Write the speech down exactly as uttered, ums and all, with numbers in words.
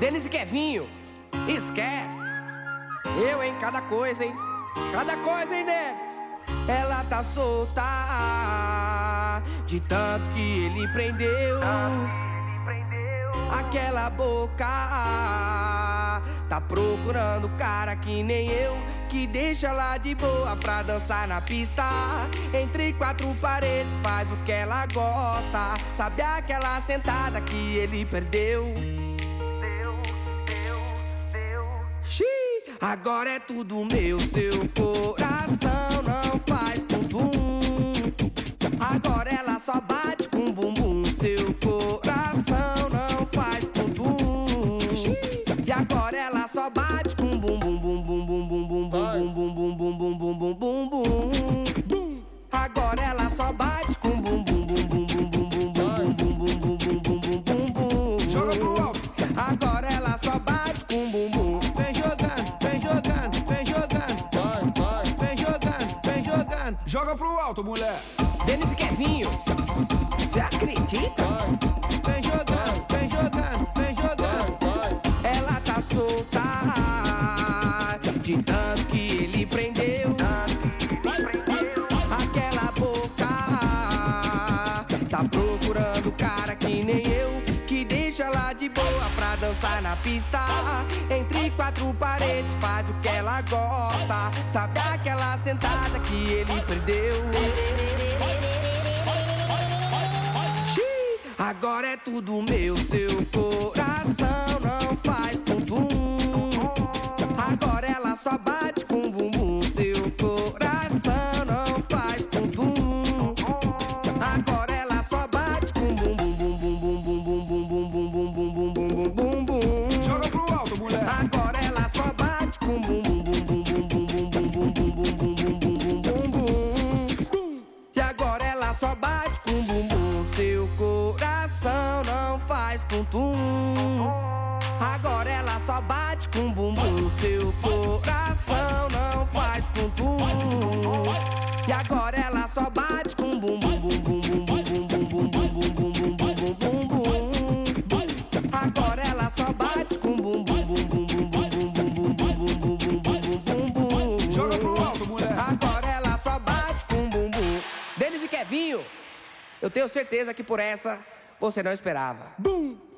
Denis e Kevinho, esquece. Eu, hein, cada coisa, hein. Cada coisa, hein, Denis. Ela tá solta de tanto que ele prendeu. Aquela boca tá procurando cara que nem eu, que deixa ela de boa pra dançar na pista. Entre quatro paredes faz o que ela gosta. Sabe aquela sentada que ele perdeu? Deu, deu, deu. Xiii, agora é tudo meu. Seu coração não faz bumbum. Agora ela só bate com bumbum. Seu coração não faz bumbum. E agora ela só bate com bum bum bum bum bum bum bum bum bum bum bum bum bum bum bum. Agora ela só bate com bum bum bum bum bum bum bum bum bum bum bum bum bum bum. Joga pro alto. Agora ela só bate com bum bum. Vem jogando, vem jogando, vem jogando. Vai, vai. Vem jogando, vem jogando. Joga pro alto, mulher. Denis e Kevinho, cê acredita? Vai, Vem jogando, vem jogando, vem jogando. vai. Ela tá solta de tanto que ele prendeu. Aquela boca tá procurando cara que nem eu, que deixa ela de boa pra dançar na pista. Entre quatro paredes faz o que ela gosta. Sabe aquela sentada que ele perdeu? Xiii, agora é tudo meu. Seu coração não faz bumbum. Agora ela só bate com bumbum. Seu coração não faz bumbum. Agora ela só bate com bumbum bum bum bum bum bum bum bum bum bum bum bum bum bum. Joga pro alto, mulher. Agora ela só bate com bumbum bum bum bum bum bum bum bum bum bum bum bum bum bum. E agora ela só bate com bumbum. Seu coração não faz tum-tum. Agora ela só bate com bumbum. Seu coração não faz tum-tum. E agora ela só bate com bumbum bum bum bum bum bum bum bum bum bum bum bum bum bum. Agora ela só bate com bumbum bum bum bum bum bum bum bum bum bum bum bum bum bum. Joga pro alto, mulher. Agora ela só bate com bumbum. Denis e Kevinho, eu tenho certeza que por essa você não esperava. Bum.